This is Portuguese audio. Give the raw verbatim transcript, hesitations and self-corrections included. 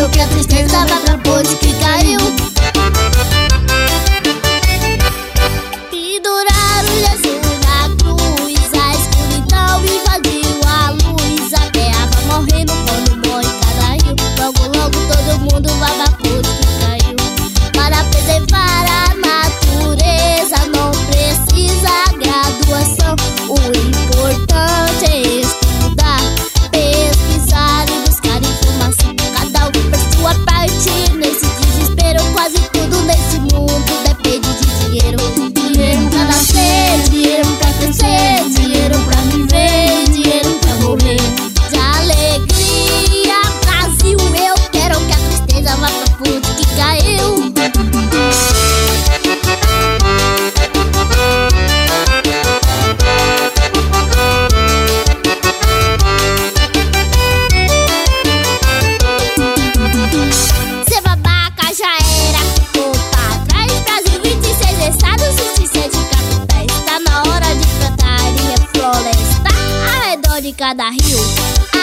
quero que a tristeza vá pra ponte que caiu. Penduraram Jesus na cruz, a escuridão invadiu a luz. A terra vai morrendo quando morre cada rio. Logo, logo todo mundo vai pra ponte que caiu. Para preservar a natureza não precisa graduação. O importante é estudar, pesquisar e buscar informação. Cada um por sua parte nesse desespero. Quase tudo nesse mundo depende de dinheiro. Dinheiro pra nascer, dinheiro pra crescer, dinheiro pra viver, dinheiro pra morrer. De alegria, Brasil, eu quero que a tristeza vá pra ponte que caiu. Ser babaca já era, ficou pra trás. Brasil, vinte e seis estados, vinte e sete capitais. Tá na hora de plantar e reflorestar ao redor de cada rio.